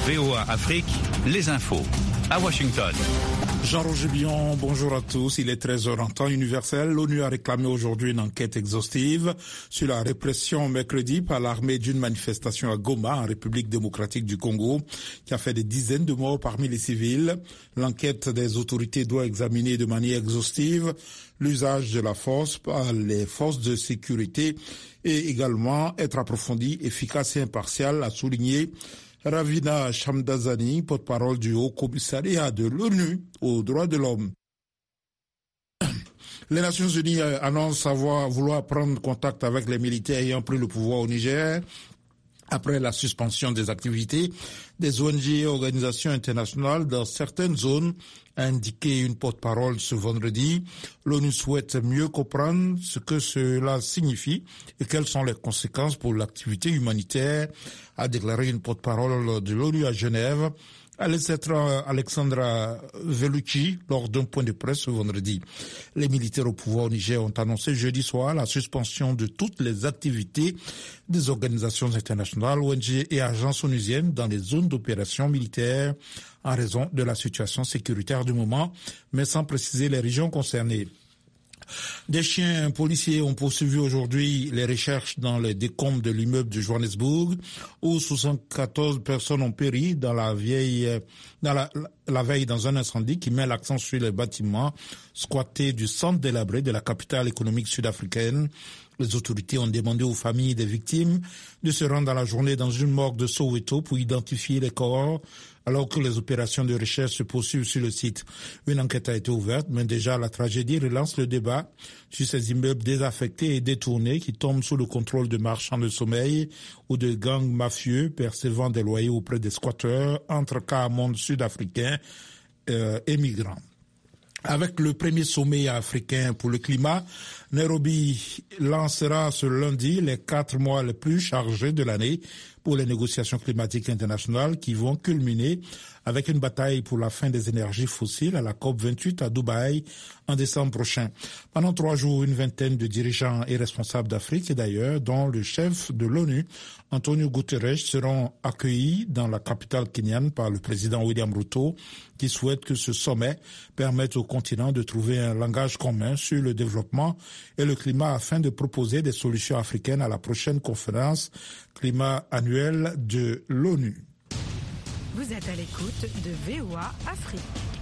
VOA Afrique, les infos. À Washington. Jean-Roger Billon, bonjour à tous. Il est 13h en temps universel. L'ONU a réclamé aujourd'hui une enquête exhaustive sur la répression mercredi par l'armée d'une manifestation à Goma, en République démocratique du Congo, qui a fait des dizaines de morts parmi les civils. L'enquête des autorités doit examiner de manière exhaustive l'usage de la force par les forces de sécurité et également être approfondie, efficace et impartiale, a souligné Ravina Shamdasani, porte-parole du Haut-Commissariat de l'ONU aux droits de l'homme. Les Nations Unies annoncent vouloir prendre contact avec les militaires ayant pris le pouvoir au Niger après la suspension des activités des ONG et organisations internationales dans certaines zones, a indiqué une porte-parole ce vendredi. L'ONU souhaite mieux comprendre ce que cela signifie et quelles sont les conséquences pour l'activité humanitaire, a déclaré une porte-parole de l'ONU à Genève, Alexandra Velucci, lors d'un point de presse ce vendredi. Les militaires au pouvoir au Niger ont annoncé jeudi soir la suspension de toutes les activités des organisations internationales, ONG et agences onusiennes dans les zones d'opération militaire en raison de la situation sécuritaire du moment, mais sans préciser les régions concernées. Des chiens policiers ont poursuivi aujourd'hui les recherches dans les décombres de l'immeuble de Johannesburg, où 74 personnes ont péri dans la veille dans un incendie qui met l'accent sur les bâtiments squattés du centre délabré de la capitale économique sud-africaine. Les autorités ont demandé aux familles des victimes de se rendre dans la journée dans une morgue de Soweto pour identifier les corps, alors que les opérations de recherche se poursuivent sur le site. Une enquête a été ouverte, mais déjà la tragédie relance le débat sur ces immeubles désaffectés et détournés qui tombent sous le contrôle de marchands de sommeil ou de gangs mafieux percevant des loyers auprès des squatteurs entre quart-monde sud-africains et migrants. Avec le premier sommet africain pour le climat, Nairobi lancera ce lundi les 4 mois les plus chargés de l'année pour les négociations climatiques internationales qui vont culminer avec une bataille pour la fin des énergies fossiles à la COP28 à Dubaï en décembre prochain. Pendant 3 jours, une vingtaine de dirigeants et responsables d'Afrique et d'ailleurs, dont le chef de l'ONU, Antonio Guterres, seront accueillis dans la capitale kenyane par le président William Ruto, qui souhaite que ce sommet permette au continent de trouver un langage commun sur le développement et le climat afin de proposer des solutions africaines à la prochaine conférence climat annuelle de l'ONU. Vous êtes à l'écoute de VOA Afrique.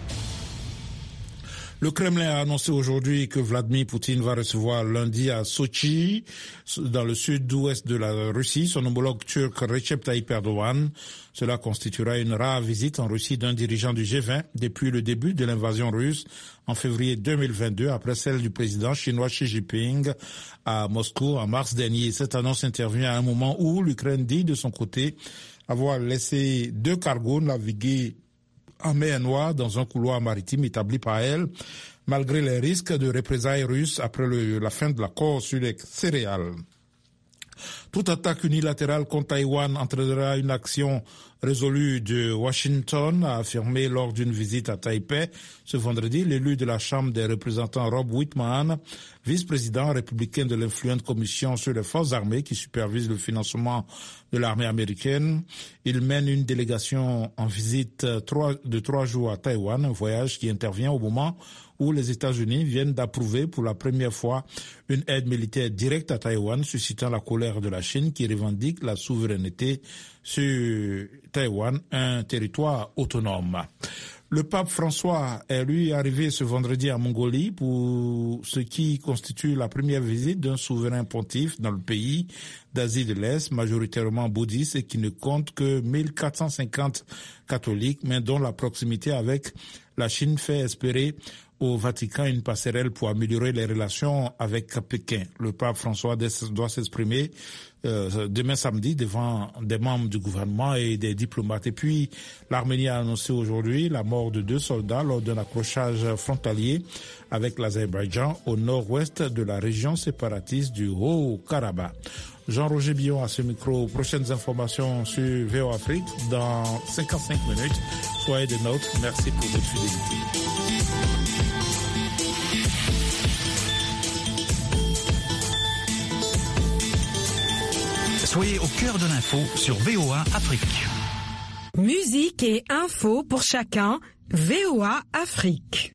Le Kremlin a annoncé aujourd'hui que Vladimir Poutine va recevoir lundi à Sochi, dans le sud-ouest de la Russie, son homologue turc Recep Tayyip Erdogan. Cela constituera une rare visite en Russie d'un dirigeant du G20 depuis le début de l'invasion russe en février 2022, après celle du président chinois Xi Jinping à Moscou en mars dernier. Cette annonce intervient à un moment où l'Ukraine dit de son côté avoir laissé 2 cargos naviguer en mer Noire dans un couloir maritime établi par elle, malgré les risques de représailles russes après la fin de l'accord sur les céréales. Toute attaque unilatérale contre Taïwan entraînera une action résolue de Washington, a affirmé lors d'une visite à Taipei ce vendredi l'élu de la Chambre des représentants Rob Wittman, vice-président républicain de l'influente commission sur les forces armées qui supervise le financement de l'armée américaine. Il mène une délégation en visite de 3 jours à Taïwan, un voyage qui intervient au moment où les États-Unis viennent d'approuver pour la première fois une aide militaire directe à Taïwan, suscitant la colère de la Chine qui revendique la souveraineté sur Taïwan, un territoire autonome. Le pape François est lui arrivé ce vendredi en Mongolie pour ce qui constitue la première visite d'un souverain pontife dans le pays d'Asie de l'Est, majoritairement bouddhiste et qui ne compte que 1450 catholiques, mais dont la proximité avec la Chine fait espérer au Vatican une passerelle pour améliorer les relations avec Pékin. Le pape François doit s'exprimer demain samedi devant des membres du gouvernement et des diplomates. Et puis, l'Arménie a annoncé aujourd'hui la mort de 2 soldats lors d'un accrochage frontalier avec l'Azerbaïdjan au nord-ouest de la région séparatiste du Haut-Karabakh. Jean-Roger Billon à ce micro. Prochaines informations sur VOA Afrique dans 55 minutes. Soyez des nôtres. Merci pour votre fidélité. Soyez au cœur de l'info sur VOA Afrique. Musique et info pour chacun. VOA Afrique.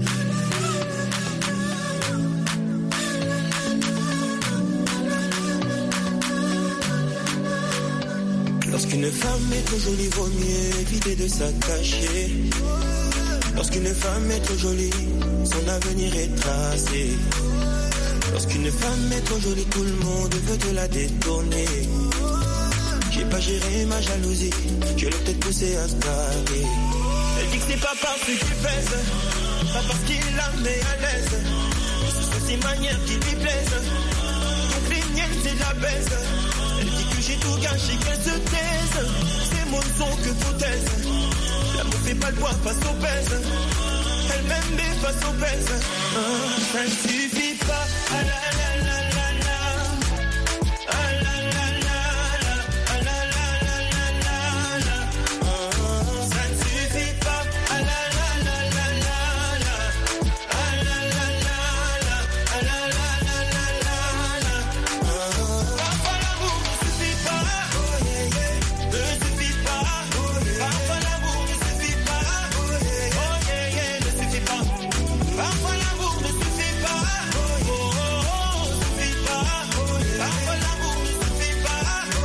Lorsqu'une femme est trop jolie, vaut mieux éviter de s'attacher. Lorsqu'une femme est trop jolie, son avenir est tracé. Lorsqu'une femme est trop jolie, tout le monde veut te la détourner. J'ai pas géré ma jalousie, je l'ai peut-être poussée à se carrer. Elle dit que c'est pas parce qu'il pèse, pas parce qu'il la met à l'aise. Ce sont ses manières qui lui plaisent, donc les miennes c'est de la baise. Elle dit que j'ai tout gâché, qu'elle se taise. C'est mon son que foutaise. L'amour fait pas le poids face aux pèses. Elle m'aime mais face aux pèses. Ça ne suffit pas. Ah la la la la la. Ah la la la la. Ah la la la la la. Ça ne suffit pas. Ah la la la la la. Ah la la la la. Ah la la la la la. Parfois l'amour ne suffit pas. Ne suffit pas. Parfois l'amour ne suffit pas. Ne suffit pas. Parfois l'amour ne suffit pas. Suffit pas. Parfois l'amour ne suffit pas.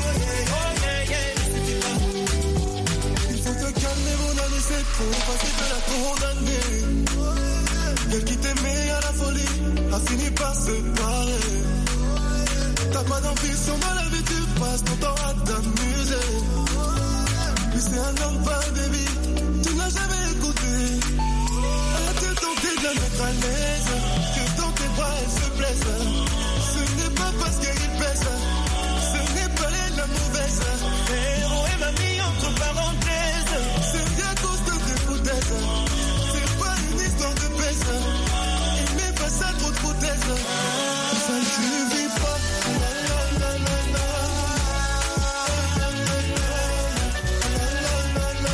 Ne suffit pas. Il faut te calmer mon ami, c'est trop facile de la condamner. Elle qui t'aimait à la folie a fini par se barrer. T'as pas d'ambition dans la vie, tu passes ton temps à t'amuser. Lui c'est un homme pas baby, tu n'as jamais écouté. As-tu tenté de la mettre à l'aise, que dans tes bras elle se blesse. Ce n'est pas parce qu'il pèse, ce n'est pas elle la mauvaise. Héros et m'a mis entre parenthèses. C'est bien à cause de tes foutaises. C'est pas une histoire de baisse. Il met pas ça trop de foutaises. Ça ne suffit pas. La la la la la. La la la la la.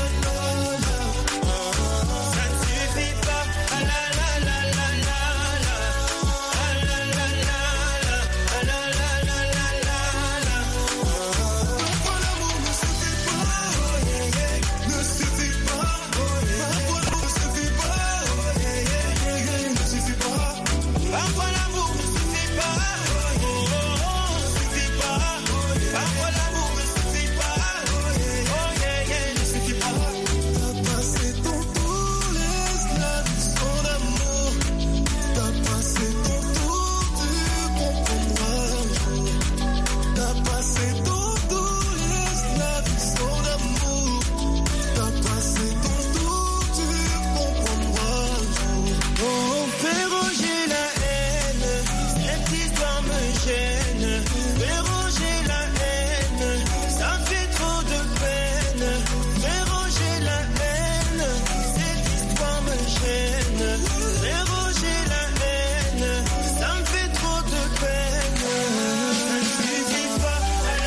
Ça ne suffit pas. Ah la la la la la. Ah la la la la. Ah la la la la la. Parfois l'amour ne suffit pas. Ne suffit pas. Parfois l'amour ne suffit pas. Ne suffit pas. Parfois l'amour ne suffit pas. Suffit pas. Parfois l'amour ne suffit pas. Ne suffit pas. T'as passé ton tour, l'esclave de son amour. T'as passé ton tour, tu comprendras un jour. T'as passé ton tour, l'esclave de son amour. T'as passé ton tour, tu comprendras un jour. Oh, fais ronger la haine, cette histoire me gêne. Fais ronger la haine, ça fait trop de peine. Fais ronger la haine, cette histoire me gêne. Fais ronger la haine, ça me fait trop de peine. Ça ne suffit pas.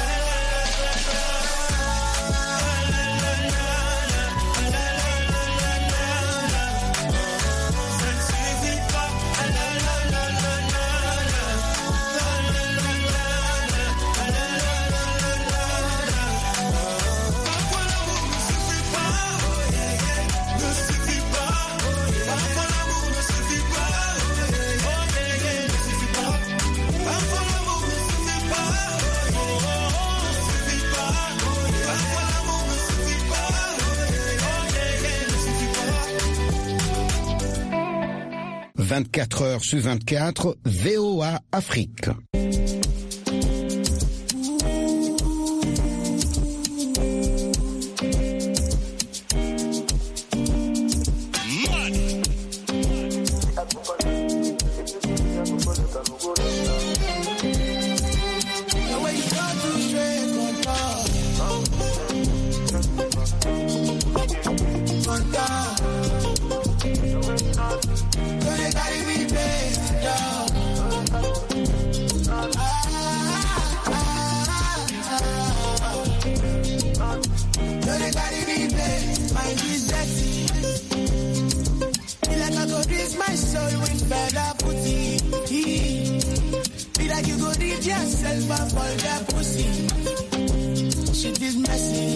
Ça ne suffit pas. Parfois l'amour ne suffit pas. Ne suffit pas. Parfois l'amour ne suffit pas. Ne suffit pas. Parfois l'amour ne suffit pas. Suffit pas. Parfois l'amour ne suffit pas. Ne suffit pas. 24 heures sur 24, VOA Afrique. My soul with better pussy. Be like you go read yourself and fall that pussy. Shit is messy.